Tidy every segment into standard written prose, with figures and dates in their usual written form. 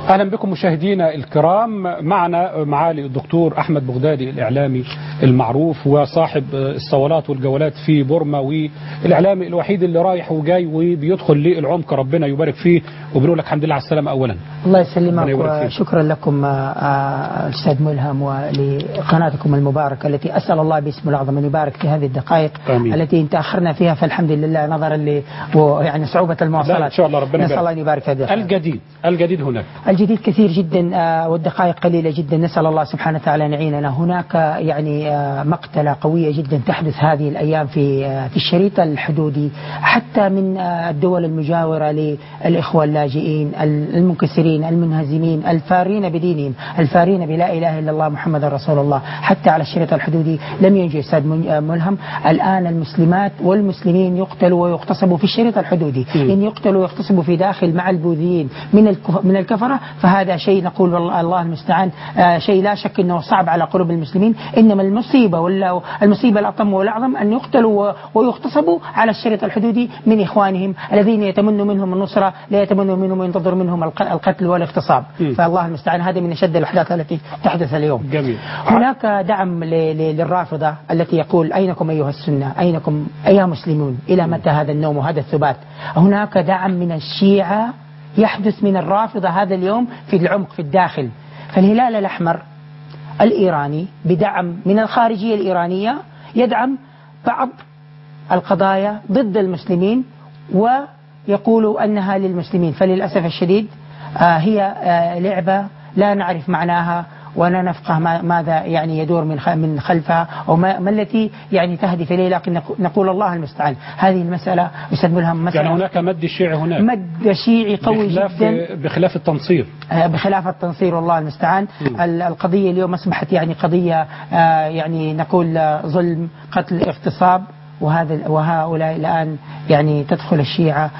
أهلا بكم مشاهدينا الكرام. معنا معالي الدكتور أحمد بغدادي، الإعلامي المعروف وصاحب الصولات والجولات في بورما، والإعلامي الوحيد اللي رايح وجاي وبيدخل للعمق. ربنا يبارك فيه، وبنقول لك الحمد لله على السلامة أولا. الله يسلمك، وشكرا لكم أستاذ ملهم ولقناتكم المباركة التي أسأل الله باسمه الأعظم أن يبارك في هذه الدقائق. آمين. التي تأخرنا فيها، فالحمد لله نظرا يعني صعوبة المواصلات. إن شاء الله ربنا نسأل الله أن يبارك في هذه الجديد هناك. الجديد كثير جدا والدقائق قليلة جدا. نسأل الله سبحانه وتعالى أن يعيننا. هناك يعني مقتلة قوية جدا تحدث هذه الأيام في الشريط الحدودي، حتى من الدول المجاورة للإخوة اللاجئين المنكسرين المنهزمين الفارين بدينهم الفارين بلا إله إلا الله محمد رسول الله. حتى على الشريط الحدودي لم ينجي أستاذ ملهم. الآن المسلمات والمسلمين يقتلوا ويغتصبوا في الشريط الحدودي. إن يقتلوا ويغتصبوا في داخل مع البوذيين من الكفرة، فهذا شيء نقول الله المستعان، شيء لا شك أنه صعب على قلوب المسلمين. إنما المصيبة الأطم والأعظم أن يقتلوا ويغتصبوا على الشريط الحدودي من إخوانهم الذين يتمنوا منهم النصرة، لا يتمنوا منهم وينتظر منهم القتل والاغتصاب. فالله المستعان، هذه من أشد الأحداث التي تحدث اليوم. جميل. هناك دعم للرافضة التي يقول أينكم أيها السنة، أينكم أيها مسلمون، إلى متى هذا النوم وهذا الثبات. هناك دعم من الشيعة يحدث من الرافضة هذا اليوم في العمق في الداخل. فالهلال الأحمر الإيراني بدعم من الخارجية الإيرانية يدعم بعض القضايا ضد المسلمين ويقولوا أنها للمسلمين. فللأسف الشديد هي لعبة لا نعرف معناها ولا نفقه ماذا يعني يدور من خلفها، أو ما التي يعني تهدف إليه. لكن نقول الله المستعان. هذه المسألة أستاذ ملهم مسألة يعني هناك مد شيعي، هناك مد شيعي قوي جدا بخلاف التنصير. بخلاف التنصير والله المستعان. القضية اليوم أصبحت يعني قضية يعني نقول ظلم، قتل، اغتصاب. وهؤلاء الآن يعني تدخل الشيعة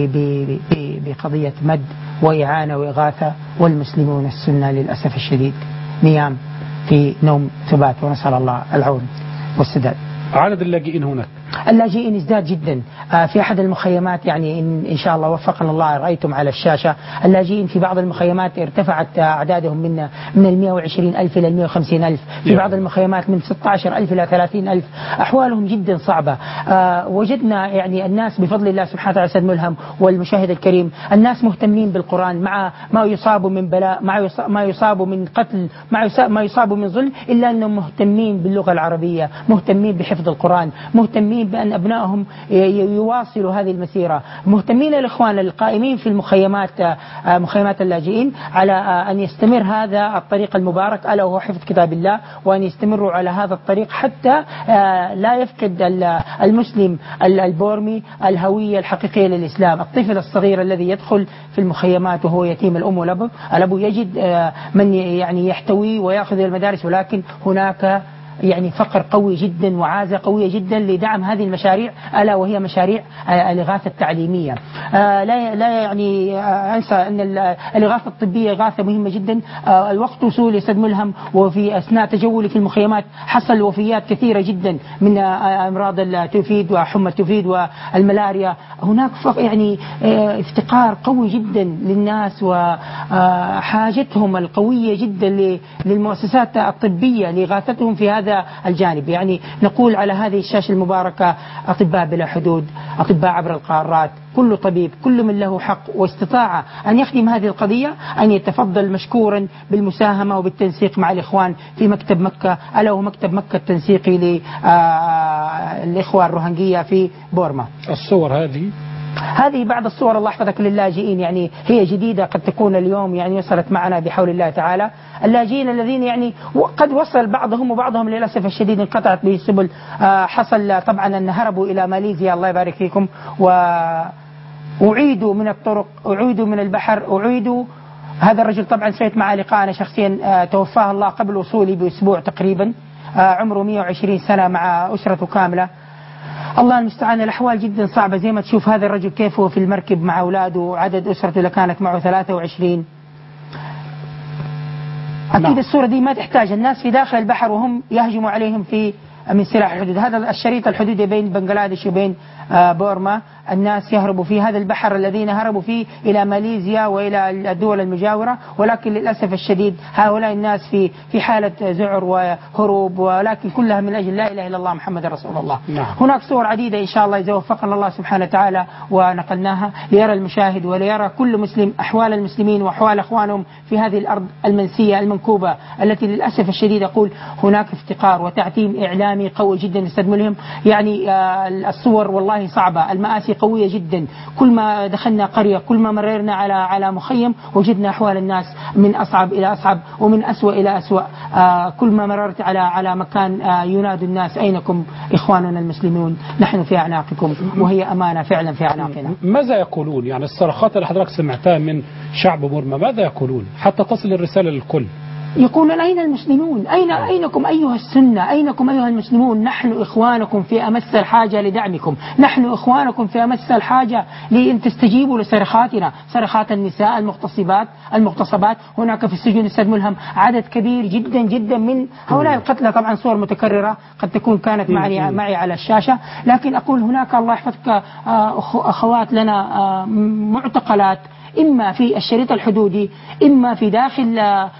بقضية مد وإعانة وإغاثة، والمسلمون السنة للأسف الشديد نيام في نوم ثبات، ونسأل الله العون والسداد. عدد اللاجئين هناك، اللاجئين ازداد جدا. في أحد المخيمات يعني إن شاء الله وفقنا الله، رأيتم على الشاشة اللاجئين في بعض المخيمات ارتفعت أعدادهم من 120,000 إلى 150,000، في بعض المخيمات من 16,000 إلى 30,000. أحوالهم جدا صعبة. وجدنا يعني الناس بفضل الله سبحانه وتعالى سيد ملهم والمشاهد الكريم، الناس مهتمين بالقرآن مع ما يصاب من بلاء، ما يصاب من قتل، ما يصاب من ظلم، إلا أنهم مهتمين باللغة العربية، مهتمين بحفظ القرآن، مهتمين بأن أبنائهم يواصلوا هذه المسيرة، مهتمين الإخوان القائمين في مخيمات اللاجئين على أن يستمر هذا الطريق المبارك، ألا وهو حفظ كتاب الله، وأن يستمروا على هذا الطريق حتى لا يفقد المسلم البورمي الهوية الحقيقية للإسلام. الطفل الصغير الذي يدخل في المخيمات وهو يتيم الأم والأب، الأب يجد من يعني يحتوي ويأخذ إلى المدارس، ولكن هناك يعني فقر قوي جدا وعازة قوية جدا لدعم هذه المشاريع، ألا وهي مشاريع الإغاثة التعليمية. لا يعني أنسى أن الإغاثة الطبية إغاثة مهمة جدا. الوقت وصول يسد ملهم، وفي أثناء تجولي في المخيمات حصل وفيات كثيرة جدا من أمراض التوفيد وحمى التوفيد والملاريا. هناك يعني افتقار قوي جدا للناس وحاجتهم القوية جدا للمؤسسات الطبية لإغاثتهم في هذا الجانب. يعني نقول على هذه الشاشة المباركة أطباء بلا حدود، أطباء عبر القارات، كل طبيب، كل من له حق واستطاع أن يخدم هذه القضية أن يتفضل مشكورا بالمساهمة وبالتنسيق مع الإخوان في مكتب مكة، ألا وهو مكتب مكة التنسيقي للإخوة الروهنجية في بورما. الصور هذه بعض الصور، الله يحفظك، للاجئين. يعني هي جديدة، قد تكون اليوم يعني وصلت معنا بحول الله تعالى. اللاجئين الذين يعني قد وصل بعضهم، وبعضهم للأسف الشديد انقطعت به السبل. حصل طبعا أن هربوا إلى ماليزيا، الله يبارك فيكم، وأعيدوا من الطرق، أعيدوا من البحر، أعيدوا. هذا الرجل طبعا سويت معه لقاء أنا شخصيا، توفاه الله قبل وصولي بأسبوع تقريبا، عمره 120 سنة مع أسرته كاملة. الله المستعان. الأحوال جدا صعبة، زي ما تشوف هذا الرجل كيف هو في المركب مع أولاده، وعدد أسرته اللي كانت معه 23. أكيد الصورة دي ما تحتاج، الناس في داخل البحر وهم يهجموا عليهم من سلاح الحدود. هذا الشريط الحدودي بين بنغلاديش وبين بورما. الناس يهربوا في هذا البحر الذين هربوا فيه إلى ماليزيا وإلى الدول المجاورة، ولكن للأسف الشديد هؤلاء الناس في حالة ذعر وهروب، ولكن كلها من أجل لا إله إلا الله محمد رسول الله. هناك صور عديدة إن شاء الله إذا وفقنا الله سبحانه وتعالى ونقلناها ليرى المشاهد وليرى كل مسلم أحوال المسلمين وأحوال أخوانهم في هذه الأرض المنسية المنكوبة التي للأسف الشديد أقول هناك افتقار وتعتيم إعلامي قوي جدا أستاذ ملهم. يعني الصور والله صعبة، المآسي قوية جدا. كل ما دخلنا قرية، كل ما مررنا على مخيم وجدنا أحوال الناس من أصعب إلى أصعب ومن أسوأ إلى أسوأ. كل ما مررت على مكان ينادي الناس أينكم إخواننا المسلمون، نحن في أعناقكم، وهي أمانة فعلا في أعناقنا. ماذا يقولون يعني الصرخات اللي حضرتك سمعتها من شعب بورما، ماذا يقولون حتى تصل الرسالة للكل؟ يقولون أين المسلمون؟ أينكم أيها السنة؟ أينكم أيها المسلمون؟ نحن إخوانكم في أمس الحاجة لدعمكم، نحن إخوانكم في أمس الحاجة لأن تستجيبوا لصرخاتنا، صرخات النساء المغتصبات. هناك في السجن أستاذ ملهم عدد كبير جدا جدا من هؤلاء القتلى، طبعا صور متكررة قد تكون كانت معي على الشاشة، لكن أقول هناك الله يحفظك أخوات لنا معتقلات إما في الشريط الحدودي إما في داخل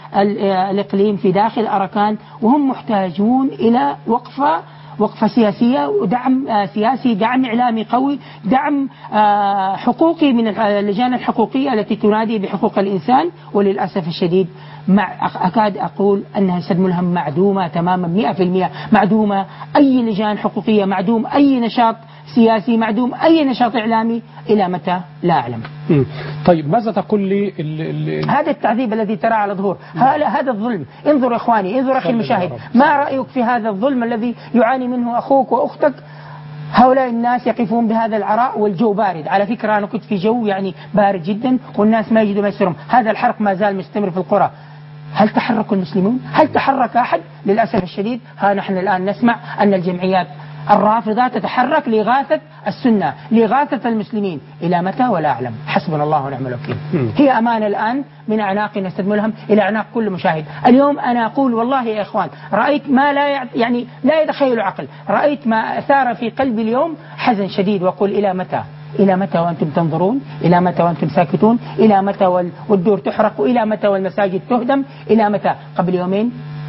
الإقليم في داخل أراكان، وهم محتاجون إلى وقفة سياسية ودعم سياسي، دعم إعلامي قوي، دعم حقوقي من اللجان الحقوقية التي تنادي بحقوق الإنسان. وللأسف الشديد أكاد أقول أنها أستاذ ملهم معدومة تماما 100%، معدومة أي لجان حقوقية، معدوم أي نشاط سياسي، معدوم أي نشاط إعلامي. إلى متى؟ لا أعلم. طيب ماذا تقول لي هذا التعذيب الذي ترى على ظهور، هذا الظلم. انظر إخواني، انظر أخي المشاهد، ما رأيك في هذا الظلم الذي يعاني منه أخوك وأختك؟ هؤلاء الناس يقفون بهذا العراء والجو بارد. على فكرة أنا كنت في جو يعني بارد جدا والناس ما يجدوا ما يسرهم. هذا الحرق ما زال مستمر في القرى. هل تحركوا المسلمون؟ هل تحرك أحد؟ للأسف الشديد ها نحن الآن نسمع أن الجمعيات الرافضة تتحرك لإغاثة السنة، لإغاثة المسلمين. إلى متى؟ ولا أعلم. حسبنا الله ونعم الوكيل. هي أمانة الآن من أعناقنا أستاذ ملهم إلى أعناق كل مشاهد. اليوم أنا أقول والله يا إخوان رأيت ما لا يتخيل عقل، رأيت ما أثار في قلبي اليوم حزن شديد، وأقول إلى متى؟ إلى متى وأنتم تنظرون؟ إلى متى وأنتم ساكتون؟ إلى متى والدور تحرق؟ إلى متى والمساجد تهدم؟ إلى متى؟ قبل يومين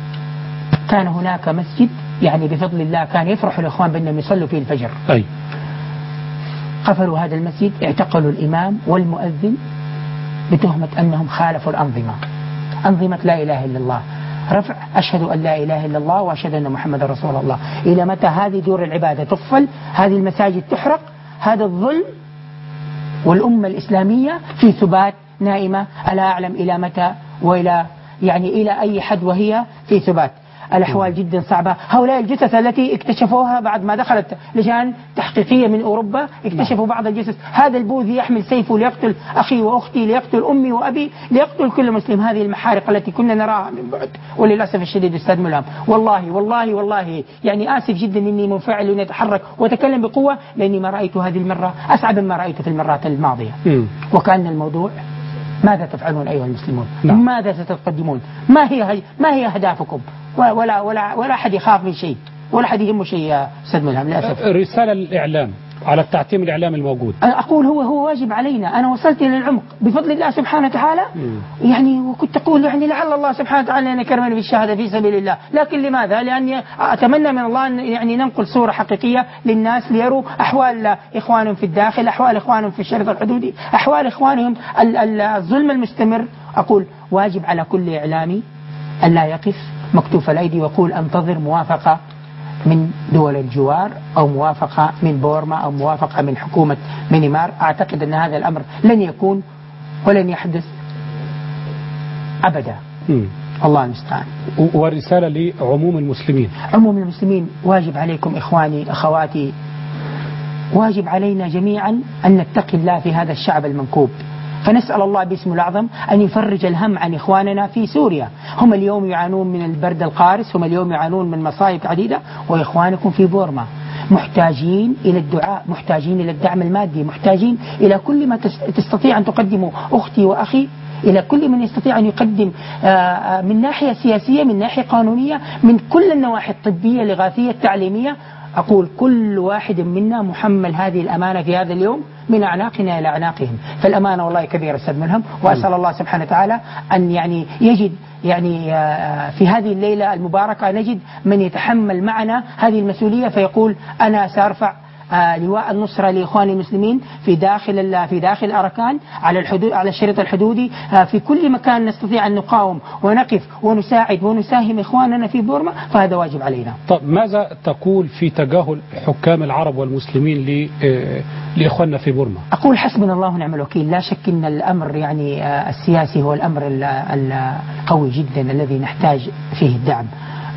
كان هناك مسجد يعني بفضل الله كان يفرح الإخوان بأنهم يصلوا فيه الفجر. قفلوا هذا المسجد، اعتقلوا الإمام والمؤذن بتهمة أنهم خالفوا الأنظمة، أنظمة لا إله إلا الله، رفع أشهد أن لا إله إلا الله وأشهد أن محمد رسول الله. إلى متى هذه دور العبادة تقفل؟ هذه المساجد تحرق؟ هذا الظلم، والأمة الإسلامية في ثبات نائمة. ألا أعلم إلى متى وإلى إلى أي حد وهي في ثبات. الأحوال جدا صعبة. هؤلاء الجثث التي اكتشفوها بعد ما دخلت لجان تحقيقية من أوروبا، اكتشفوا بعض الجثث. هذا البوذي يحمل سيفه ليقتل أخي وأختي، ليقتل أمي وأبي، ليقتل كل مسلم. هذه المحارق التي كنا نراها من بعد. وللأسف الشديد أستاذ ملهم والله والله والله آسف جدا إني منفعل وإني أتحرك وأتكلم بقوة، لأني ما رأيت هذه المرة أصعب مما رأيت في المرات الماضية. وكأن الموضوع ماذا تفعلون أيها المسلمون؟ ماذا ستقدمون؟ ما هي أهدافكم؟ ولا أحد يخاف من شيء ولا أحد يهمه شيء يا أستاذ ملهم للأسف. رسالة للإعلام على التعتيم الإعلامي الموجود. أقول هو واجب علينا. أنا وصلت إلى العمق بفضل الله سبحانه وتعالى. وكنت أقول لعل الله سبحانه وتعالى أن يكرمني بالشهادة في سبيل الله، لكن لماذا؟ لأني أتمنى من الله أن ننقل صورة حقيقية للناس ليروا أحوال إخوانهم في الداخل، أحوال إخوانهم في الشريط الحدودي، أحوال إخوانهم الظلم المستمر. أقول واجب على كل إعلامي أن لا يقف مكتوف الأيدي ويقول أنتظر موافقة من دول الجوار أو موافقة من بورما أو موافقة من حكومة ميانمار. أعتقد أن هذا الأمر لن يكون ولن يحدث أبدا. الله المستعان. ورسالة لعموم المسلمين. عموم المسلمين، واجب عليكم إخواني أخواتي، واجب علينا جميعا أن نتقي الله في هذا الشعب المنكوب. فنسأل الله باسمه الأعظم أن يفرج الهم عن إخواننا في سوريا. هم اليوم يعانون من البرد القارس، هم اليوم يعانون من مصائب عديدة، وإخوانكم في بورما محتاجين إلى الدعاء، محتاجين إلى الدعم المادي، محتاجين إلى كل ما تستطيع أن تقدمه أختي وأخي، إلى كل من يستطيع أن يقدم من ناحية سياسية، من ناحية قانونية، من كل النواحي الطبية الإغاثية التعليمية. أقول كل واحد منا محمل هذه الأمانة في هذا اليوم من أعناقنا إلى أعناقهم. فالأمانة والله كبيرة أستاذ ملهم، وأسأل الله سبحانه وتعالى أن يجد في هذه الليلة المباركة نجد من يتحمل معنا هذه المسؤولية فيقول أنا سأرفع لواء النصرة لإخواني المسلمين في داخل أركان على الحدود، على الشريط الحدودي، في كل مكان نستطيع أن نقاوم ونقف ونساعد ونساهم إخواننا في بورما، فهذا واجب علينا. طب ماذا تقول في تجاهل حكام العرب والمسلمين لإخواننا في بورما؟ أقول حسبنا الله ونعم الوكيل. لا شك أن الأمر السياسي هو الأمر القوي جدا الذي نحتاج فيه الدعم.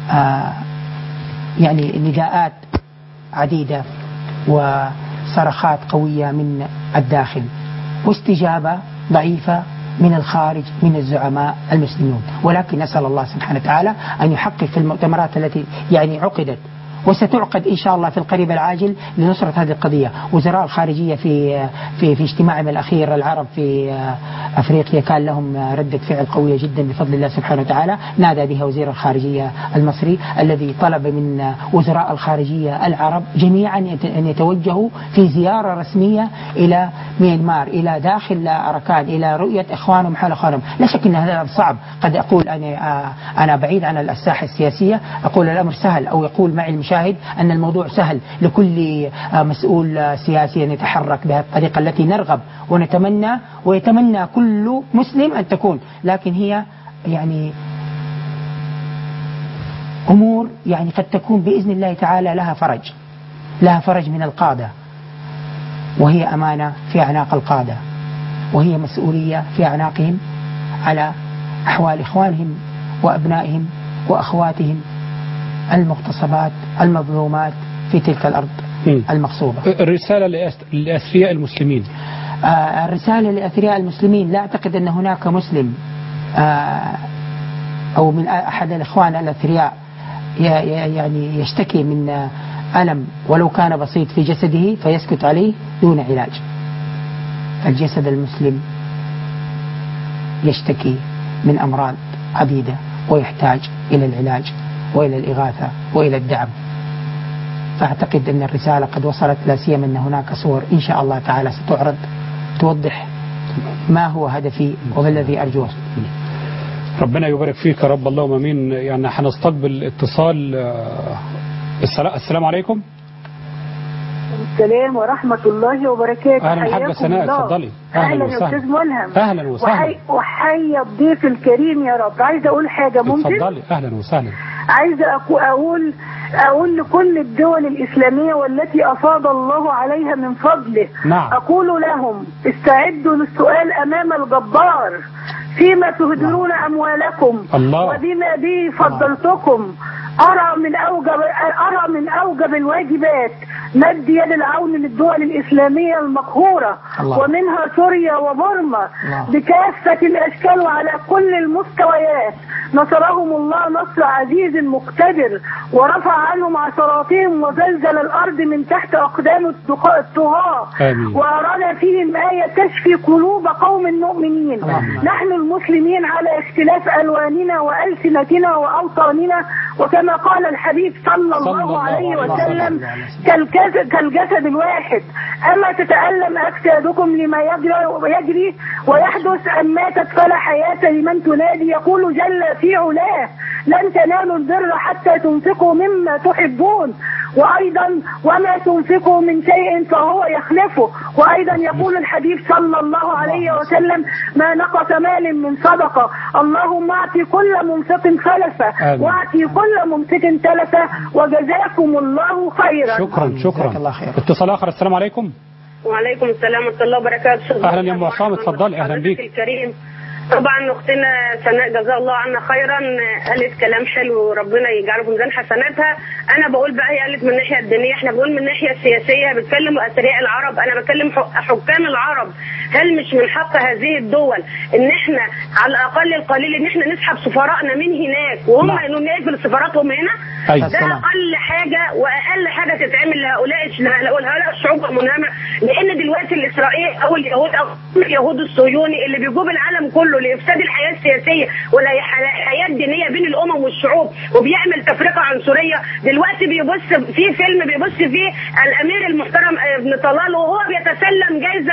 نداءات عديدة وصرخات قوية من الداخل واستجابة ضعيفة من الخارج من الزعماء المسلمون، ولكن نسأل الله سبحانه وتعالى أن يحقق في المؤتمرات التي عقدت وستعقد إن شاء الله في القريب العاجل لنصرة هذه القضية. وزراء الخارجية في اجتماعهم الأخير العرب في أفريقيا كان لهم ردة فعل قوية جدا بفضل الله سبحانه وتعالى، نادى بها وزير الخارجية المصري الذي طلب من وزراء الخارجية العرب جميعا أن يتوجهوا في زيارة رسمية إلى ميانمار، إلى داخل أركان، إلى رؤية إخوانهم حال إخوانهم. لا شك أن هذا صعب، قد أقول أنا بعيد عن الساحة السياسية، أقول الأمر سهل، أو يقول معي المشاهد أن الموضوع سهل لكل مسؤول سياسي أن يتحرك بهذه الطريقة التي نرغب ونتمنى ويتمنى كل مسلم أن تكون، لكن هي أمور قد تكون بإذن الله تعالى لها فرج من القادة، وهي أمانة في أعناق القادة، وهي مسؤولية في أعناقهم على أحوال إخوانهم وأبنائهم وأخواتهم المغتصبات المظلومات في تلك الأرض المغصوبة. الرسالة لأثرياء المسلمين، الرسالة لأثرياء المسلمين، لا أعتقد أن هناك مسلم أو من أحد الإخوان الأثرياء يشتكي من ألم ولو كان بسيط في جسده فيسكت عليه دون علاج. الجسد المسلم يشتكي من أمراض عديدة ويحتاج إلى العلاج وإلى الإغاثة وإلى الدعم. فأعتقد أن الرسالة قد وصلت، لا سيما أن هناك صور إن شاء الله تعالى ستعرض توضح ما هو هدفي وما الذي أرجوه. ربنا يبارك فيك يا رب، اللهم امين. هنستقبل اتصال. السلام عليكم. السلام ورحمة الله وبركاته. أهلا حاجة سناء، اتفضلي. أهلا يا أستاذ ملهم. أهلا وسهلا. وحي الضيف الكريم يا رب. عايزة أقول حاجة ممكن؟ اتفضلي. أهلا وسهلا. عايزة أقول لكل الدول الإسلامية والتي أفاض الله عليها من فضله، نعم. أقول لهم استعدوا للسؤال أمام الجبار فيما تهدرون أموالكم الله. وبما به فضلتكم. أرى من أوجب الواجبات مد يد العون للدول الإسلامية المقهورة، ومنها سوريا وبورما بكافة الأشكال وعلى كل المستويات. نصرهم الله نصر عزيز مقتدر، ورفع عنهم عثراتهم وزلزل الأرض من تحت أقدام الطغاة، وأراد فيهم آية تشفي قلوب قوم مؤمنين. نحن المسلمين على اختلاف ألواننا وألسنتنا وأوطاننا، وكما قال الحبيب صلى الله عليه وسلم كالجسد الواحد. أما تتألم أجسادكم لما يجري ويحدث، أم ماتت فلا حياة لمن تنادي. يقول جل في علاه لن تنالوا البر حتى تنفقوا مما تحبون، وأيضا وما تنفقوا من شيء فهو يخلفه. وأيضا يقول الحبيب صلى الله عليه وسلم ما نقص مال من صدقة. اللهم أعطي كل منفق خلفه وأعطي كل ممسك تلفه، وجزاكم الله خيرا. شكرا. اتصال آخر. السلام عليكم. وعليكم السلام ورحمة الله وبركاته. أهلا يا أم عصام، اتفضلي. أهلا بيك. الكريم. طبعا اختنا سناء جزاها الله عنا خيرا قالت كلام حلو، ربنا يجعله في ميزان حسناتها. انا بقول بقى هي قالت من الناحيه الدينيه، احنا بنقول من الناحيه السياسيه. بتكلم اثرياء العرب، انا بكلم حكام العرب هل مش من حق هذه الدول ان احنا على الاقل القليل ان احنا نسحب سفراءنا من هناك وهم نقفل سفاراتهم هنا؟ ده اقل حاجه واقل حاجه تتعمل لهؤلاء الشعوب المنهمه، لان دلوقتي الاسرائيلي او اليهود الصهيوني اللي بيجوب العالم كله لافساد الحياه السياسيه والحياه الدينيه بين الامم والشعوب وبيعمل تفرقه عنصريه. دلوقتي بيبص في فيلم بيبص فيه الامير المحترم ابن طلال وهو بيتسلم جايزه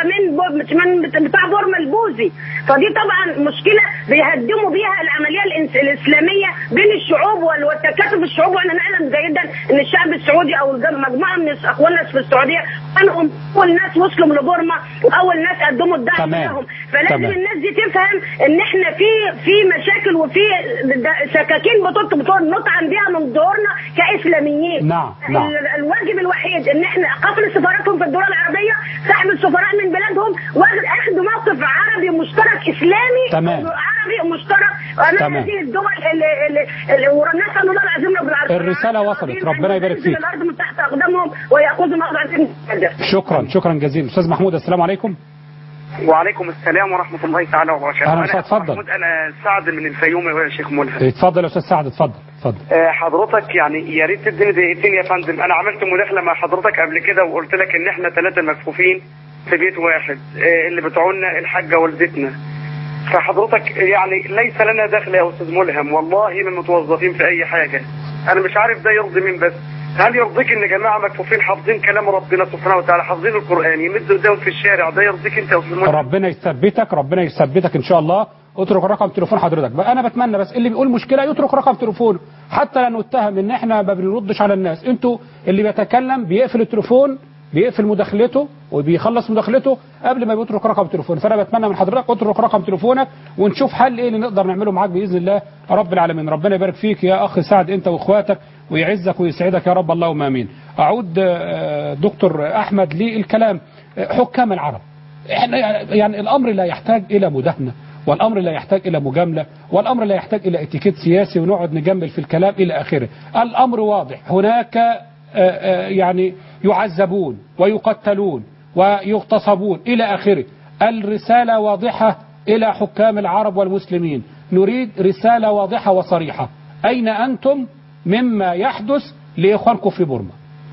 من بتاع بورما البوذي، فدي طبعا مشكله بيهدموا بيها العمليه الاسلاميه بين الشعوب والتكاتف الشعوب. وانا نعلم جيدا ان الشعب السعودي او مجموعه من اخواننا في السعوديه كانوا اول ناس وصلوا لبورما واول ناس قدموا الدعم لهم، فلازم الناس دي تفهم ان احنا في مشاكل وفي سكاكين نطعن بيها من دورنا كاسلاميين. نعم. الواجب الوحيد ان احنا قفل سفاراتهم في الدول العربيه، سحب السفراء من بلادهم، واخدوا موقف عربي مشترك اسلامي عربي مشترك امام هذه الدول اللي ونسال الله العظيم رب العالمين. الرساله وصلت، ربنا يبارك فيك. الارض من تحت اقدامهم وياخذوا موضع شكرا جزيلا. استاذ محمود السلام عليكم. وعليكم السلام ورحمه الله تعالى وبركاته. اهلا وسهلا. اتفضل. انا سعد من الفيوم يا شيخ ملهم. اتفضل يا استاذ سعد. اتفضل. حضرتك يعني يا ريت تديني دقيقتين يا فندم. انا عملت مداخله مع حضرتك قبل كده وقلت لك ان احنا 3 مكفوفين في بيت واحد، اللي بتوعنا الحاجه والدتنا. فحضرتك يعني ليس لنا دخل يا استاذ ملهم، والله ما متوظفين في اي حاجه. انا مش عارف ده يرضي مين، بس هل يرضيك ان جماعه مكفوفين حافظين كلام ربنا سبحانه وتعالى، حافظين القران، يمدوا ايديهم في الشارع؟ ده يرضيك انت يا استاذ ملهم؟ ربنا يثبتك ان شاء الله. اترك رقم تليفون حضرتك بقى. انا بتمنى بس اللي بيقول مشكله يترك رقم تليفونه، حتى لا نتهم ان احنا ما بنردش على الناس. انتوا اللي بيتكلم بيقفل التليفون، بيقفل مداخلته وبيخلص مداخلته قبل ما بيترك رقم تليفونه. فانا بتمنى من حضرتك اترك رقم تليفونك ونشوف حل ايه اللي نقدر نعمله معاك باذن الله رب العالمين. ربنا يبارك فيك يا اخ سعد انت واخواتك ويعزك ويسعدك يا رب، اللهم امين. اعود دكتور احمد للكلام. حكام العرب، احنا يعني الامر لا يحتاج الى مداهنه، والامر لا يحتاج الى مجامله، والامر لا يحتاج الى اتيكيت سياسي ونقعد نجمل في الكلام الى اخره. الامر واضح. هناك يعني يعذبون ويقتلون ويغتصبون إلى آخره. الرسالة واضحة إلى حكام العرب والمسلمين. نريد رسالة واضحة وصريحة. أين أنتم مما يحدث لإخوانكم في بورما؟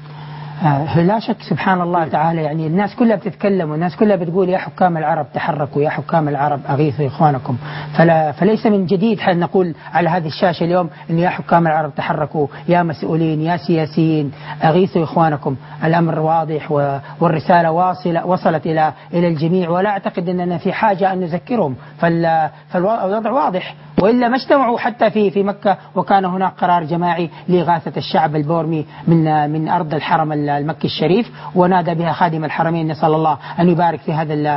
لا شك سبحان الله تعالى، يعني الناس كلها بتتكلم والناس كلها بتقول يا حكام العرب تحركوا، يا حكام العرب أغيثوا إخوانكم. فليس من جديد حين نقول على هذه الشاشة اليوم أن يا حكام العرب تحركوا، يا مسؤولين يا سياسيين أغيثوا إخوانكم. الأمر واضح والرسالة وصلت إلى الجميع، ولا أعتقد أننا في حاجة أن نذكرهم. فالوضع واضح، وإلا ما اجتمعوا حتى في مكة وكان هناك قرار جماعي لإغاثة الشعب البورمي من أرض الحرم المكي الشريف، ونادى بها خادم الحرمين. نسأل الله أن يبارك في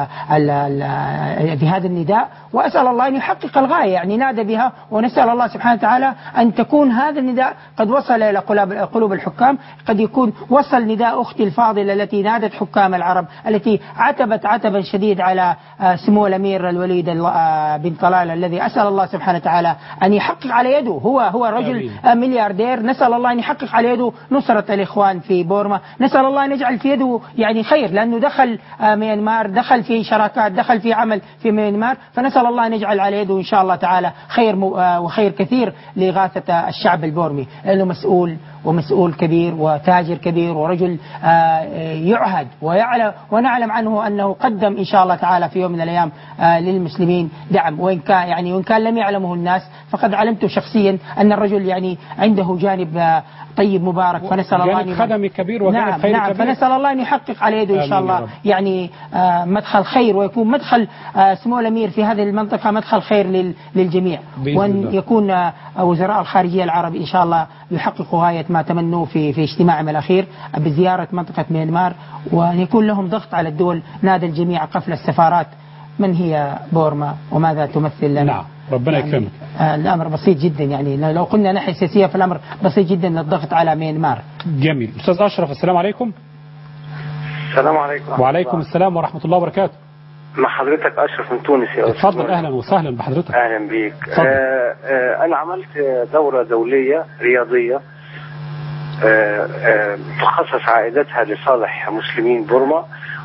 هذا النداء، وأسأل الله أن يحقق الغاية. يعني نادى بها، ونسأل الله سبحانه وتعالى أن تكون هذا النداء قد وصل إلى قلوب الحكام. قد يكون وصل نداء أختي الفاضلة التي نادت حكام العرب، التي عتبت عتبا شديد على سمو الأمير الوليد بن طلال، الذي أسأل الله سبحانه وتعالى أن يحقق على يده. هو رجل ملياردير، نسأل الله أن يحقق على يده نصرة الإخوان في بورما. نسأل الله أن يجعل في يده يعني خير، لأنه دخل ميانمار، دخل في شراكات، دخل في عمل في ميانمار. فنسأل الله أن يجعل على يده إن شاء الله تعالى خير وخير كثير لإغاثة الشعب البورمي، لأنه مسؤول كبير وتاجر كبير ورجل يعهد ونعلم عنه أنه قدم إن شاء الله تعالى في يوم من الأيام للمسلمين دعم، وإن كان لم يعلمه الناس، فقد علمت شخصيا أن الرجل يعني عنده جانب طيب مبارك. فنسأل الله أن خدمي كبير وجانب خير كبير. فنسأل الله أن يحقق على يده إن شاء الله يعني مدخل خير، ويكون مدخل سمو الأمير في هذه المنطقة مدخل خير للجميع، وأن يكون وزراء الخارجية العرب إن شاء الله يحققوا غاية ما تمنوا في اجتماعهم الأخير بزيارة منطقة ميانمار، وأن يكون لهم ضغط على الدول. نادى الجميع قفل السفارات. من هي بورما وماذا تمثل لنا؟ نعم ربنا يكرمك. الأمر بسيط جدا، يعني لو قلنا ناحية سياسية فالأمر بسيط جدا، الضغط على ميانمار. جميل. أستاذ أشرف السلام عليكم. السلام عليكم. وعليكم السلام ورحمة الله وبركاته. مع حضرتك أشرف من تونس يا أستاذ. اتفضل. أهلا وسهلا بحضرتك. أهلا بيك. أنا عملت دورة دولية رياضية تخصص عائدتها لصالح مسلمين بورما،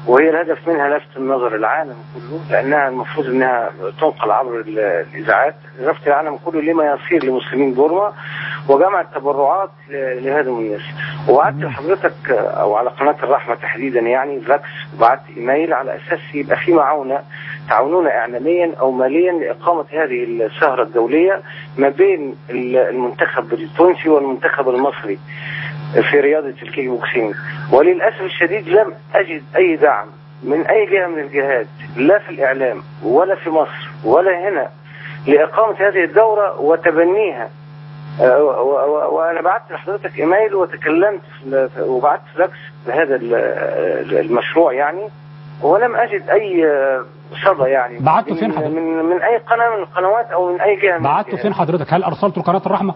وهي الهدف منها لفت النظر العالم كله، لأنها المفروض أنها تنقل عبر الإذاعات، لفت العالم كله لما يصير لمسلمين بورما وجمع التبرعات لهذم الناس. وبعت لحضرتك أو على قناة الرحمة تحديدا يعني فاكس، وبعت إيميل على أساس يبقى في معونة تعاونونا إعلاميا أو ماليا لإقامة هذه السهرة الدولية ما بين المنتخب التونسي والمنتخب المصري في رياضة الكيك بوكسينج. وللأسف الشديد لم أجد أي دعم من أي جهة من الجهات، لا في الإعلام ولا في مصر ولا هنا، لإقامة هذه الدورة وتبنيها. وأنا بعت لحضرتك إيميل وتكلمت وبعت فاكس بهذا المشروع يعني، ولم أجد أي صدى يعني. بعته فين حضرتك؟ من أي قناة من القنوات أو من أي جهة. بعته فين حضرتك؟ هل أرسلته لقناة الرحمة؟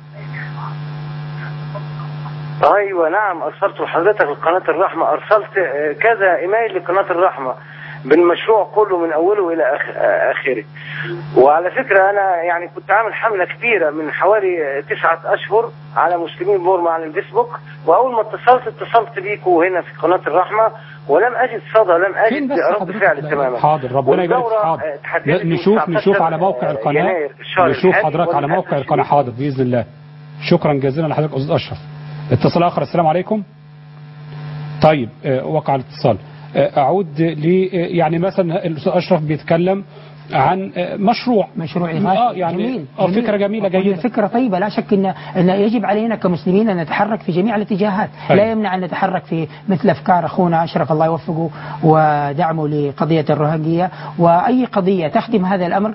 ايوه نعم، ارسلت لحضرتك لقناه الرحمه، ارسلت كذا ايميل لقناه الرحمه بالمشروع كله من اوله الى اخره. وعلى فكره انا يعني كنت عامل حمله كبيره من حوالي 9 أشهر على مسلمين بورما على الفيسبوك، واول ما اتصلت بيكوا هنا في قناه الرحمه ولم اجد صدى، لم اجد رد فعل تماما. حاضر، ربنا يبارك فيك. حاضر، نشوف على موقع القناه، نشوف حضرتك على موقع القناه. حاضر باذن الله. شكرا جزيلا لحضرتك استاذ اشرف. اتصال اخر. السلام عليكم. طيب وقع الاتصال. اعود لي يعني مثلا الاستاذ اشرف بيتكلم عن مشروع يعني جميل. فكره جميله جيده، فكره طيبه، لا شك ان يجب علينا كمسلمين ان نتحرك في جميع الاتجاهات. لا يمنع ان نتحرك في مثل افكار اخونا اشرف الله يوفقه ودعمه لقضيه الروهنجيه واي قضيه تخدم هذا الامر.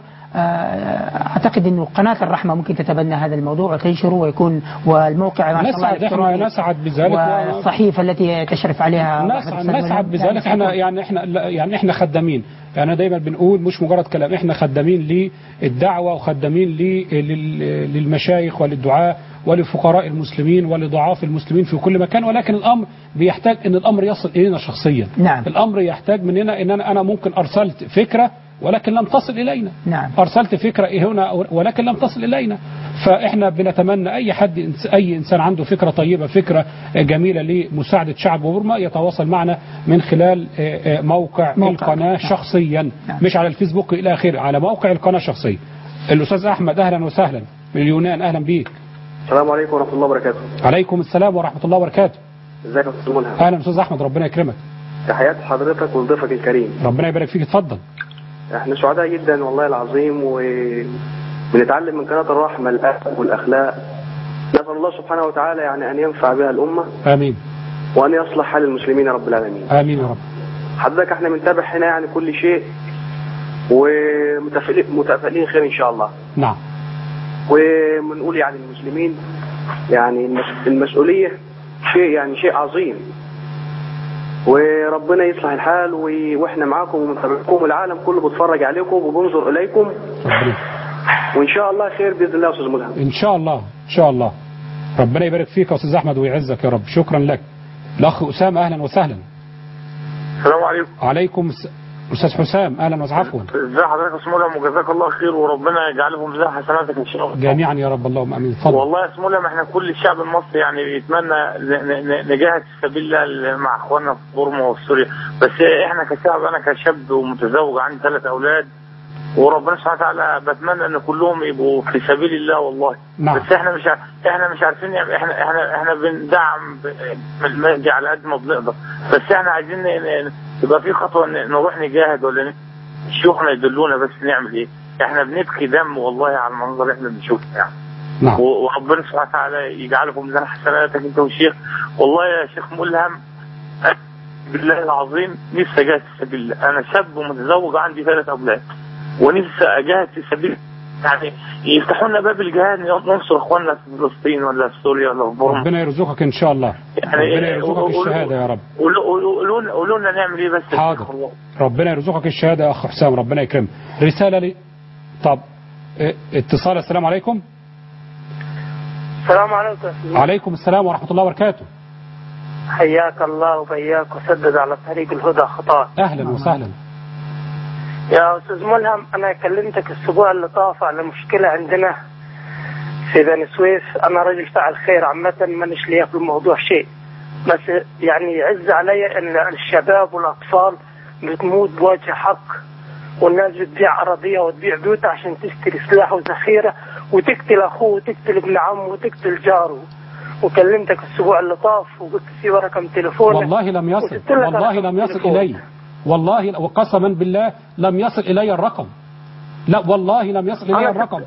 اعتقد انه قناه الرحمه ممكن تتبنى هذا الموضوع وتنشره ويكون، والموقع ما شاء الله احنا نسعد بذلك، والصحيفه التي تشرف عليها نسعد بذلك. احنا احنا خدامين، يعني دايما بنقول مش مجرد كلام، احنا خدامين للدعوه وخدامين للمشايخ وللدعاء ولفقراء المسلمين ولضعاف المسلمين في كل مكان، ولكن الامر بيحتاج ان الامر يصل الينا شخصيا. نعم. الامر يحتاج مننا ان انا ممكن ارسلت فكره ولكن لم تصل إلينا. نعم. أرسلت فكرة هنا ولكن لم تصل إلينا. فإحنا بنتمنى أي إنسان عنده فكرة طيبة، فكرة جميلة لمساعدة شعب بورما يتواصل معنا من خلال موقع القناة شخصيا. نعم. مش على الفيسبوك إلى آخره، على موقع القناة شخصيا. الأستاذ أحمد أهلا وسهلا من اليونان، أهلا بيك. السلام عليكم ورحمة الله وبركاته. عليكم السلام ورحمة الله وبركاته. ازيك يا أستاذ ملهم؟ أهلا أستاذ أحمد، ربنا يكرمك. تحياتي لحضرتك وضيفك الكريم. ربنا يبارك فيك، اتفضل. احنا سعداء جدا والله العظيم، وبنتعلم من قناة الرحمة الأدب والأخلاق. نسأل الله سبحانه وتعالى يعني أن ينفع بها الأمة. آمين. وأن يصلح حال المسلمين يا رب العالمين. آمين يا رب. حضرتك احنا بنتابع هنا يعني كل شيء، ومتفائلين خير إن شاء الله. نعم. وبنقول يعني المسلمين يعني المسؤولية شيء عظيم، وربنا يصلح الحال، واحنا معاكم ومتابعكم، والعالم كله بيتفرج عليكم وبنظر اليكم، وان شاء الله خير باذن الله يا استاذ ملهم. ان شاء الله ان شاء الله. ربنا يبارك فيك يا استاذ احمد ويعزك يا رب. شكرا لك. الاخ اسامه اهلا وسهلا. السلام عليكم. عليكم استاذ حسام اهلا وسهلا. ازي حضرتك يا استاذ ملهم وجزاك الله خير، وربنا يجعله في ميزان حسناتك ان شاء الله جميعا يا رب، اللهم امين. اتفضل. والله يا استاذ ملهم احنا كل الشعب المصري يعني بيتمنى نجاهد في سبيل الله مع اخواننا في بورما وسوريا، بس احنا كشعب، انا كشاب ومتزوج عندي 3 أولاد، وربنا سبحانه وتعالى بتمنى ان كلهم يبقوا في سبيل الله والله. نعم. بس احنا مش عارفين، احنا بندعم بالمادي على قد ما بنقدر، بس احنا عايزين يبقى في خطوه نروح نجاهد، ولا شيوخنا يدلونا بس نعمل ايه. احنا بنبكي دم والله على المنظر اللي احنا بنشوفه يعني. نعم. وربنا سبحانه وتعالى يجعله في ميزان حسناتك انت والشيخ. والله يا شيخ ملهم بالله العظيم نفسي اجاهد في سبيل الله. انا شاب ومتزوج عندي 3 أولاد، ونفسي اجاهد في سبيل يعني يفتحوا لنا باب الجهاد، ننصر اخواننا في فلسطين ولا في سوريا ولا في بورما. ربنا يرزقك ان شاء الله. يعني ربنا يرزقك الشهاده يا رب. قولوا لنا نعمل ايه بس. حاضر. ربنا يرزقك الشهاده يا اخ حسام، ربنا يكرمك. رساله لي. طب اتصال. السلام عليكم. السلام عليكم. عليكم السلام ورحمه الله وبركاته. حياك الله وبياك وسدد على طريق الهدى خطاك. اهلا وسهلا. يا أستاذ ملهم، أنا كلمتك الأسبوع اللي طاف على مشكلة عندنا في بني سويف. أنا رجل فاعل خير عامة، مانيش ليا في الموضوع شيء، بس يعني يعز علي ان الشباب والاطفال بتموت بوجه حق، والناس بتبيع أراضيها وتبيع بيوتها عشان تشتري سلاح وذخيرة وتقتل أخوه وتقتل ابن عمه وتقتل جاره. وكلمتك الأسبوع اللي طاف وقلت في رقم تليفونك، والله لم يصل، والله لم يصل إلي، والله وقسما بالله لم يصل إلي الرقم، لا والله لم يصل إلي الرقم.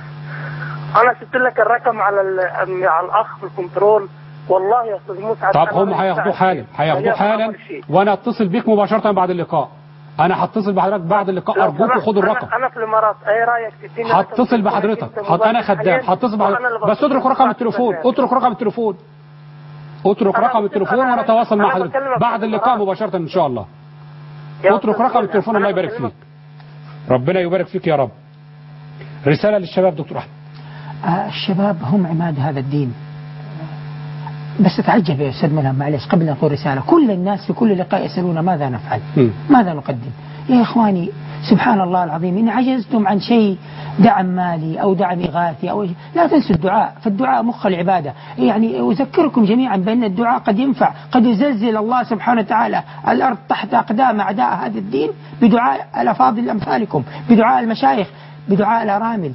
أنا سبت لك الرقم على الأخ في الكنترول. والله يا أستاذ مسعد طب هم هياخدوه حالا، هياخدوه حالا، وأنا أتصل بيك مباشرة بعد اللقاء. أنا هتصل بحضرتك بعد اللقاء، أرجوكوا خدوا الرقم. أنا في الإمارات، أي رأيك تديني؟ هتصل بحضرتك، أنا خدام، هتصل بحضرتك، بس اترك رقم التليفون، اترك رقم التليفون، اترك رقم التليفون ونتواصل مع حضرتك بعد اللقاء مباشرة إن شاء الله. اترك رقم التليفون، الله يبارك فيك، ربنا يبارك فيك يا رب. رسالة للشباب دكتور أحمد. الشباب هم عماد هذا الدين. بس أتعجب يا أستاذ ملهم، معلش قبل أن أقول رسالة، كل الناس في كل لقاء يسألون ماذا نفعل، ماذا نقدم. يا إخواني سبحان الله العظيم، إن عجزتم عن شيء دعم مالي أو دعم إغاثي أو لا تنسوا الدعاء، فالدعاء مخ العبادة. يعني أذكركم جميعا بأن الدعاء قد ينفع، قد يزلزل الله سبحانه وتعالى الأرض تحت أقدام أعداء هذا الدين بدعاء الأفاضل أمثالكم، بدعاء المشايخ، بدعاء الأرامل.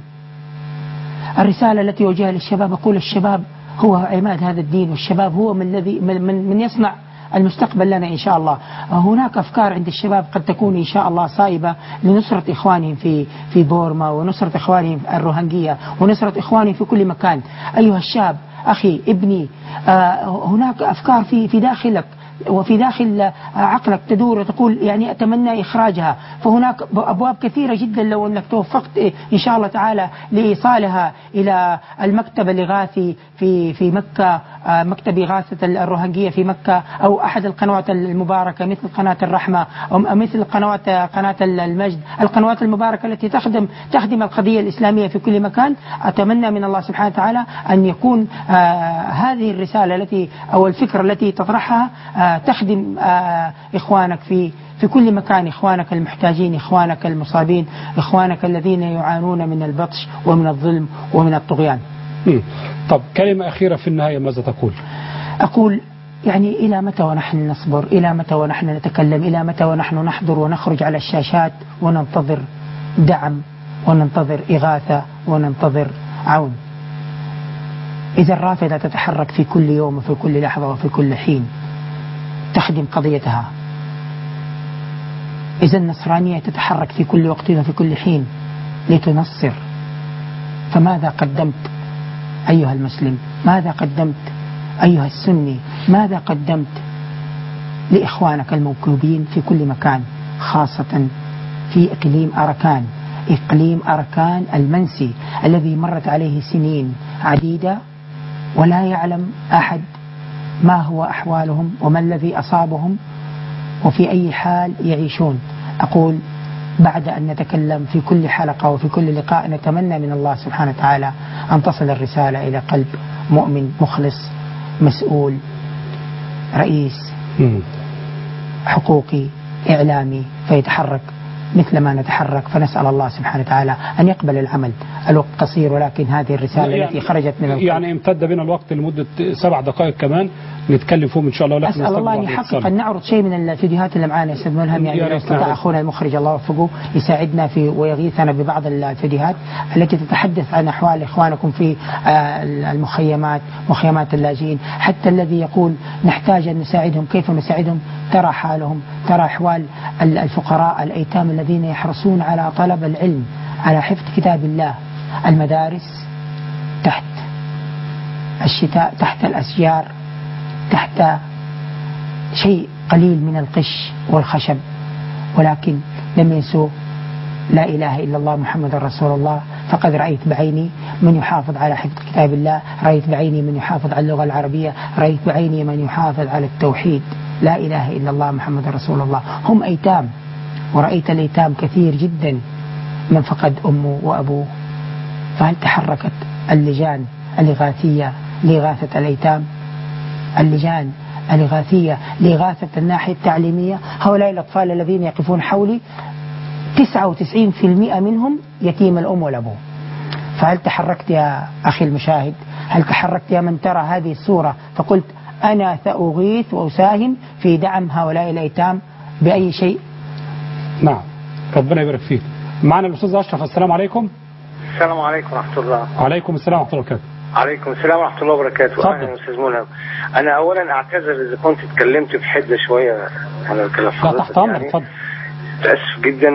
الرسالة التي وجهها للشباب، أقول الشباب هو عماد هذا الدين، والشباب هو من يصنع المستقبل لنا إن شاء الله. هناك أفكار عند الشباب قد تكون إن شاء الله صائبة لنصرة إخوانهم في بورما، ونصرة إخوانهم الروهنجية، ونصرة إخوانهم في كل مكان. أيها الشاب أخي ابني، هناك أفكار في داخلك وفي داخل عقلك تدور وتقول يعني أتمنى إخراجها، فهناك أبواب كثيرة جدا لو أنك توفقت إن شاء الله تعالى لإيصالها إلى المكتب الإغاثي في مكة، مكتب إغاثة الروهنجية في مكة، أو أحد القنوات المباركة مثل قناة الرحمة أو مثل قناة المجد، القنوات المباركة التي تخدم القضية الإسلامية في كل مكان. أتمنى من الله سبحانه وتعالى أن يكون هذه الرسالة التي أو الفكرة التي تطرحها تخدم إخوانك في كل مكان، إخوانك المحتاجين، إخوانك المصابين، إخوانك الذين يعانون من البطش ومن الظلم ومن الطغيان. طب كلمة أخيرة في النهاية، ماذا تقول؟ أقول يعني إلى متى ونحن نصبر، إلى متى ونحن نتكلم، إلى متى ونحن نحضر ونخرج على الشاشات وننتظر دعم وننتظر إغاثة وننتظر عون؟ إذا الرافضة تتحرك في كل يوم وفي كل لحظة وفي كل حين تخدم قضيتها، إذا النصرانية تتحرك في كل وقت وفي كل حين لتنصر، فماذا قدمت أيها المسلم؟ ماذا قدمت أيها السني؟ ماذا قدمت لإخوانك الموكوبين في كل مكان، خاصة في إقليم أركان، إقليم أركان المنسي الذي مرت عليه سنين عديدة ولا يعلم أحد ما هو أحوالهم وما الذي أصابهم وفي أي حال يعيشون. أقول بعد أن نتكلم في كل حلقة وفي كل لقاء نتمنى من الله سبحانه وتعالى أن تصل الرسالة إلى قلب مؤمن مخلص مسؤول رئيس حقوقي إعلامي فيتحرك مثل ما نتحرك، فنسأل الله سبحانه وتعالى أن يقبل العمل. الوقت قصير ولكن هذه الرسالة يعني التي خرجت من القلب يعني امتد بنا الوقت لمدة 7 دقائق كمان نتكلم فيهم إن شاء الله. أسأل الله أن يحقق أن نعرض شيء من الفيديوهات اللي معانا يا أستاذ ملهم، يعني لو استطاع أخونا المخرج الله يوفقه يساعدنا ويغيثنا ببعض الفيديوهات التي تتحدث عن أحوال إخوانكم في المخيمات، مخيمات اللاجئين، حتى الذي يقول نحتاج أن نساعدهم، كيف نساعدهم؟ ترى حالهم، ترى أحوال الفقراء الأيتام الذين يحرصون على طلب العلم، على حفظ كتاب الله، المدارس تحت الشتاء، تحت الأشجار، تحت شيء قليل من القش والخشب، ولكن لم ينسوا لا إله إلا الله محمد رسول الله. فقد رأيت بعيني من يحافظ على حفظ كتاب الله، رأيت بعيني من يحافظ على اللغة العربية، رأيت بعيني من يحافظ على التوحيد، لا إله إلا الله محمد رسول الله. هم أيتام، ورأيت الأيتام كثير جدا من فقد أمه وأبوه. فهل تحركت اللجان الإغاثية لإغاثة الأيتام؟ اللجان الإغاثية لإغاثة الناحية التعليمية؟ هؤلاء الأطفال الذين يقفون حولي 99% منهم يتيم الأم والأبو. فهل تحركت يا أخي المشاهد؟ هل تحركت يا من ترى هذه الصورة فقلت أنا سأغيث وأساهم في دعم هؤلاء الأيتام بأي شيء. نعم ربنا يبارك فيك. معنا الأستاذ أشرف. السلام عليكم. السلام عليكم ورحمة الله. وعليكم السلام ورحمة الله وبركاته. عليكم السلام ورحمة الله وبركاته. أهلا أستاذ ملهم. أنا أولا أعتذر إذا كنت اتكلمت بحدة شوية على الكلام. لا تحت أمرك، اتفضل. متأسف جدا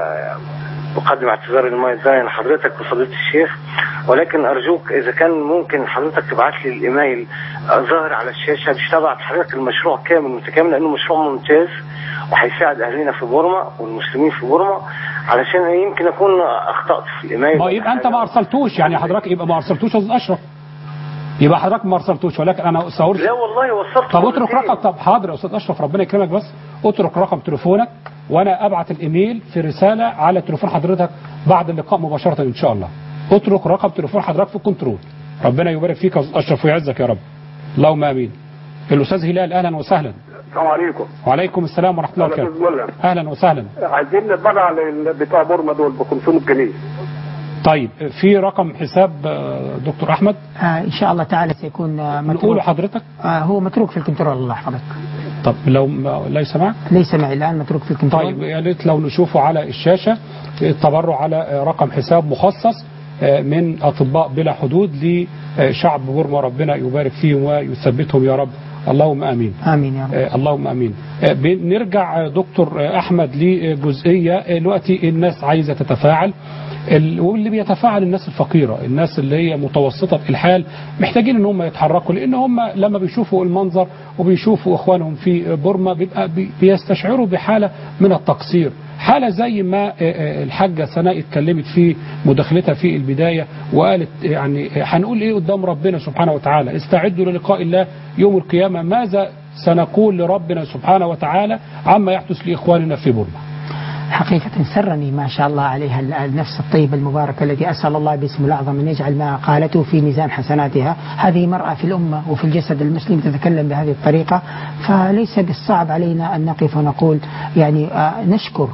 وأقدم اعتذاري لمجددا لحضرتك وفضيلة الشيخ، ولكن أرجوك إذا كان ممكن حضرتك تبعت لي الإيميل ظاهر على الشاشة باش تبعت حضرتك المشروع كامل متكامل، لأنه مشروع ممتاز وهيساعد أهلنا في بورما والمسلمين في بورما، علشان يمكن أكون أخطأت في الإيميل. ما يبقى أنت ما أرسلتوش، يعني حضرتك يبقى ما أرسلتوش يا أستاذ أشرف، يبقى حضرتك ما أرسلتوش، ولكن أنا سأرسل. لا والله وصلت. طب اترك رقم. طب حاضر يا أستاذ أشرف ربنا يكرمك، بس اترك رقم تليفونك وأنا أبعت الإيميل في رسالة على تليفون حضرتك بعد اللقاء مباشرة إن شاء الله. اترك رقم تليفون حضرتك في الكنترول. ربنا يبارك فيك يا أستاذ أشرف ويعزك يا رب. اللهم آمين. الأستاذ هلال أهلا وسهلا. السلام عليكم. وعليكم السلام ورحمة الله وبركاته. أهلا وسهلا. عايزين نتبرع بتوع بورما دول ب 500 جنيه. طيب في رقم حساب دكتور أحمد؟ إن شاء الله تعالى سيكون متروك. نقوله حضرتك؟ هو متروك في الكنترول. الله يحفظك. طب لو ليس معك؟ ليس معي الآن، متروك في الكنترول. طيب يا ريت لو نشوفه على الشاشة التبرع على رقم حساب مخصص من أطباء بلا حدود لشعب بورما، ربنا يبارك فيهم ويثبتهم يا رب. اللهم آمين. آمين يا رب. اللهم آمين. نرجع دكتور أحمد لجزئية دلوقتي. الناس عايزة تتفاعل، واللي بيتفاعل الناس الفقيرة، الناس اللي هي متوسطة الحال، محتاجين ان هم يتحركوا، لان هم لما بيشوفوا المنظر وبيشوفوا اخوانهم في بورما بيبقى بيستشعروا بحالة من التقصير، حالة زي ما الحاجة سناء اتكلمت في مداخلتها في البداية وقالت يعني هنقول ايه قدام ربنا سبحانه وتعالى؟ استعدوا للقاء الله يوم القيامة، ماذا سنقول لربنا سبحانه وتعالى عما يحدث لإخواننا في بورما؟ حقيقة سرني ما شاء الله عليها النفس الطيبة المباركة التي أسأل الله باسمه الأعظم أن يجعل ما قالته في ميزان حسناتها. هذه مرأة في الأمة وفي الجسد المسلم تتكلم بهذه الطريقة، فليس بالصعب علينا أن نقف ونقول يعني نشكر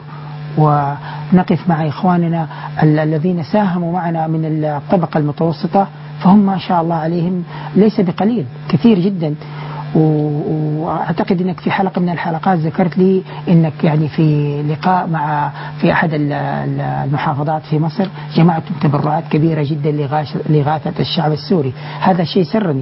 ونقف مع إخواننا الذين ساهموا معنا من الطبقة المتوسطة، فهم ما شاء الله عليهم ليس بقليل، كثير جدا. واعتقد انك في حلقه من الحلقات ذكرت لي انك يعني في لقاء في احد المحافظات في مصر جمعتم تبرعات كبيره جدا لاغاثه الشعب السوري. هذا شيء سرني.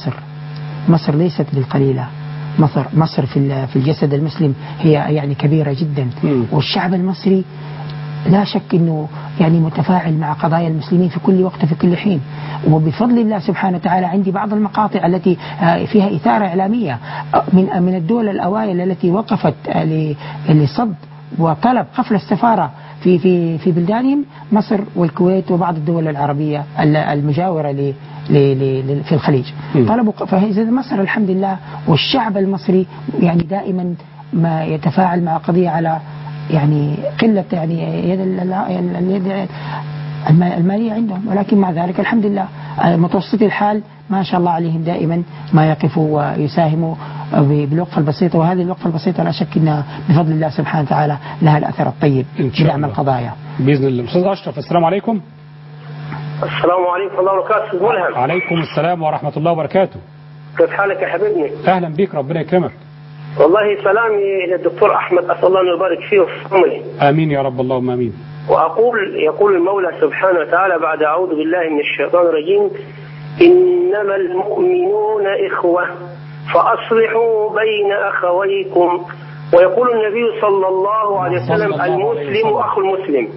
مصر ليست بالقليله، مصر في الجسد المسلم هي يعني كبيره جدا، والشعب المصري لا شك أنه يعني متفاعل مع قضايا المسلمين في كل وقت في كل حين. وبفضل الله سبحانه وتعالى عندي بعض المقاطع التي فيها إثارة إعلامية من الدول الأوائل التي وقفت لصد وطلب قفل السفارة في بلدانهم، مصر والكويت وبعض الدول العربية المجاورة في الخليج. طلبوا فإذا مصر الحمد لله والشعب المصري يعني دائما ما يتفاعل مع قضية على يعني قلة يعني اليد المالية عندهم، ولكن مع ذلك الحمد لله متوسطي الحال ما شاء الله عليهم دائما ما يقفوا ويساهموا بالوقفة البسيطة، وهذه الوقفة البسيطة لا شك أنها بفضل الله سبحانه وتعالى لها الأثر الطيب في دعم القضايا بإذن الله. أستاذ أشرف السلام عليكم. السلام عليكم ورحمة الله وبركاته. ملهم. عليكم السلام ورحمة الله وبركاته. كيف حالك يا حبيبني؟ أهلا بك ربنا يكرمك. والله سلامي إلى الدكتور أحمد، أسأل الله أن يبارك فيه وفي عمره. آمين يا رب اللهم آمين. يقول المولى سبحانه وتعالى بعد أعوذ بالله من الشيطان الرجيم: إنما المؤمنون إخوة فأصلحوا بين أخويكم. ويقول النبي صلى الله عليه وسلم: المسلم أخو المسلم.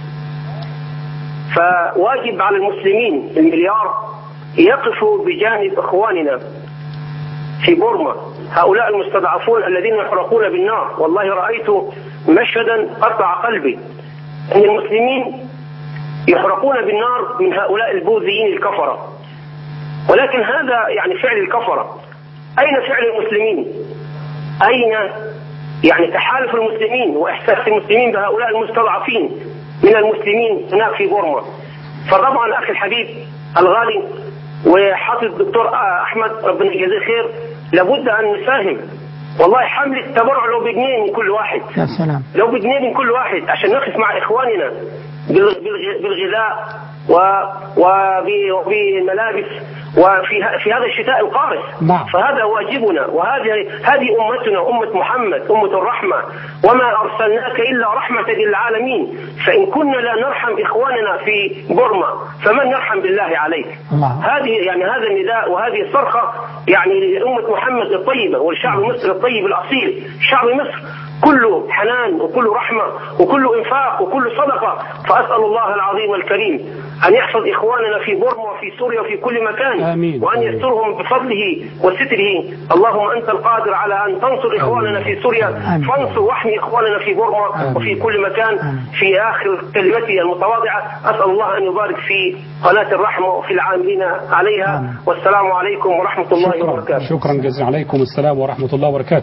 فواجب على المسلمين المليار يقفوا بجانب إخواننا في بورما، هؤلاء المستضعفون الذين يحرقون بالنار. والله رأيت مشهدا قطع قلبي، أن المسلمين يحرقون بالنار من هؤلاء البوذيين الكفرة. ولكن هذا يعني فعل الكفرة. أين فعل المسلمين؟ أين يعني تحالف المسلمين وإحساس المسلمين بهؤلاء المستضعفين من المسلمين هناك في بورما؟ فطبعا أخي الحبيب الغالي وحاطط الدكتور أحمد ربنا يجزيه خير، لابد أن نساهم. والله حملة التبرع لو بجنيه من كل واحد، يا سلام، لو بجنيه من كل واحد عشان نقف مع إخواننا بالغذاء وبالملابس وفي هذا الشتاء القارس. فهذا واجبنا، هذه أمتنا، أمة محمد، أمة الرحمة، وما أرسلناك إلا رحمة للعالمين. فإن كنا لا نرحم إخواننا في بورما فمن يرحم بالله عليك؟ هذا النداء وهذه الصرخة لأمة محمد الطيبة والشعب المصري الطيب الأصيل. شعب مصر كله حنان وكله رحمة وكله إنفاق وكله صدقة. فأسأل الله العظيم الكريم أن يحفظ إخواننا في بورما وفي سوريا وفي كل مكان. آمين. وأن يسترهم بفضله وستره. اللهم أنت القادر على أن تنصر إخواننا في سوريا، فانصر واحمي إخواننا في بورما وفي كل مكان. في آخر كلمتي المتواضعة أسأل الله أن يبارك في قناة الرحمة وفي العاملين عليها. والسلام عليكم ورحمة الله وبركاته. شكرا جزيلا. عليكم السلام ورحمة الله وبركاته.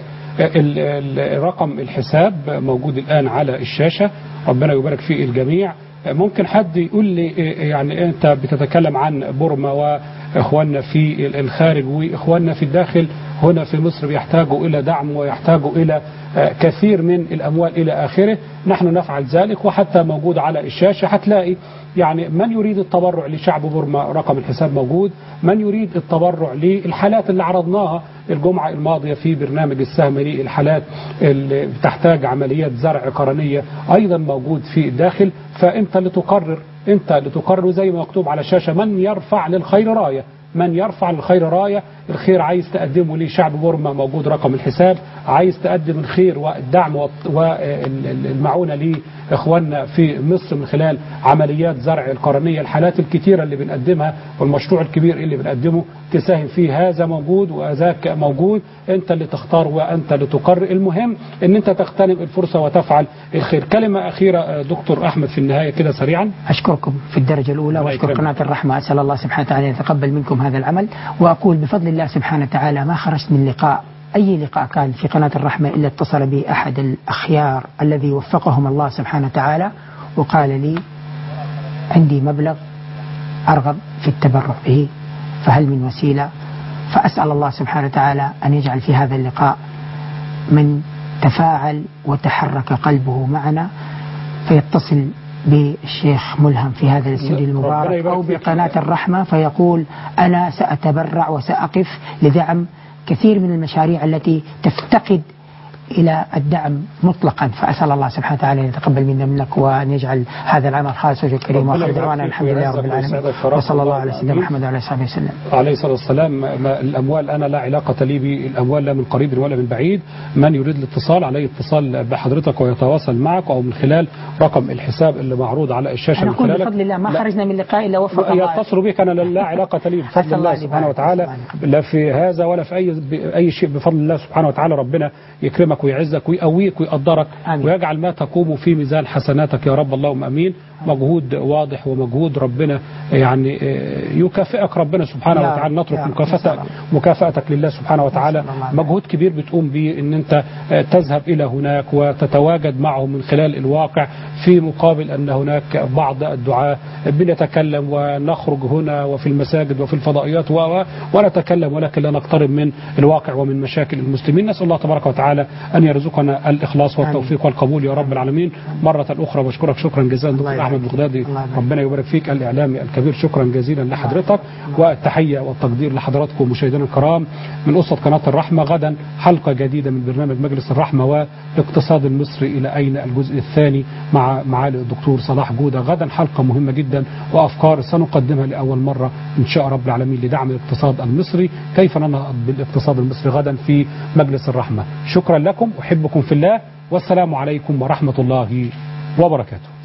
رقم الحساب موجود الآن على الشاشة، ربنا يبارك في الجميع. ممكن حد يقول لي أنت بتتكلم عن بورما وإخواننا في الخارج وإخواننا في الداخل هنا في مصر بيحتاجوا إلى دعم ويحتاجوا إلى كثير من الأموال إلى آخره. نحن نفعل ذلك، وحتى موجود على الشاشة هتلاقي من يريد التبرع لشعب بورما رقم الحساب موجود، من يريد التبرع للحالات اللي عرضناها الجمعة الماضية في برنامج السهم للحالات اللي تحتاج عمليات زرع قرنية أيضا موجود في الداخل. فأنت اللي تقرر زي ما مكتوب على الشاشة، من يرفع للخير راية، من يرفع للخير راية. الخير عايز تقدمه لشعب بورما موجود رقم الحساب، عايز تقدم الخير والدعم والمعونة لإخواننا في مصر من خلال عمليات زرع القرنية، الحالات الكتيرة اللي بنقدمها والمشروع الكبير اللي بنقدمه تساهم فيه. هذا موجود وذاك موجود، أنت اللي تختار وأنت اللي تقرر. المهم أن أنت تغتنم الفرصة وتفعل الخير. كلمة أخيرة دكتور أحمد في النهاية كده سريعا. أشكركم في الدرجة الأولى وأشكر قناة الرحمة. أسأل الله سبحانه وتعالى يتقبل منكم هذا العمل، وأقول بفضل الله سبحانه وتعالى ما خرجت من لقاء، أي لقاء كان في قناة الرحمة، إلا اتصل بي أحد الأخيار الذي وفقهم الله سبحانه وتعالى وقال لي عندي مبلغ أرغب في التبرع به، فهل من وسيلة؟ فأسأل الله سبحانه وتعالى أن يجعل في هذا اللقاء من تفاعل وتحرك قلبه معنا فيتصل بالشيخ ملهم في هذا الاستوديو المبارك أو بقناة الرحمة فيقول أنا سأتبرع وسأقف لدعم كثير من المشاريع التي تفتقد إلى الدعم مطلقا. فأسأل الله سبحانه وتعالى أن يتقبل منا منك وأن يجعل هذا العمل خالص وجه الكريم. وآخر دعوانا الحمد لله رب العالمين، وصلى الله على سيدنا محمد وعلى آله وسلم. عليه الصلاة والسلام. الأموال أنا لا علاقة لي بالأموال لا من قريب ولا من بعيد. من يريد الاتصال عليه اتصال بحضرتك ويتواصل معك أو من خلال رقم الحساب اللي معروض على الشاشة. أنا أقول بفضل الله ما خرجنا من لقاء إلا وفق الله. يتصلوا بك، أنا لا علاقة لي بفضل الله سبحانه وتعالى لا في هذا ولا في أي شيء. بفضل الله سبحانه وتعالى ربنا يكرمك ويعزك ويقويك ويقدرك ويجعل ما تقوم في ميزان حسناتك يا رب، اللهم امين. مجهود واضح ومجهود ربنا يكافئك ربنا سبحانه وتعالى. نترك مكافأتك لله سبحانه وتعالى. مجهود كبير بتقوم به ان انت تذهب الى هناك وتتواجد معهم من خلال الواقع، في مقابل ان هناك بعض الدعاة بنتكلم ونخرج هنا وفي المساجد وفي الفضائيات ونتكلم، ولكن لا نقترب من الواقع ومن مشاكل المسلمين. نسأل الله تبارك وتعالى ان يرزقنا الإخلاص والتوفيق والقبول يا رب العالمين. مرة أخرى بشكرك شكرا جزيلا دكتور أحمد بغدادي، ربنا يبارك فيك، الإعلامي الكبير. شكرا جزيلا لحضرتك، والتحية والتقدير لحضراتكم مشاهدينا الكرام من أسرة قناة الرحمة. غدا حلقة جديدة من برنامج مجلس الرحمة والاقتصاد المصري إلى أين، الجزء الثاني مع معالي الدكتور صلاح جودة. غدا حلقة مهمة جدا وأفكار سنقدمها لأول مرة إن شاء رب العالمين لدعم الاقتصاد المصري، كيف ننهض بالاقتصاد المصري غدا في مجلس الرحمة. شكرا لكم، أحبكم في الله، والسلام عليكم ورحمة الله وبركاته.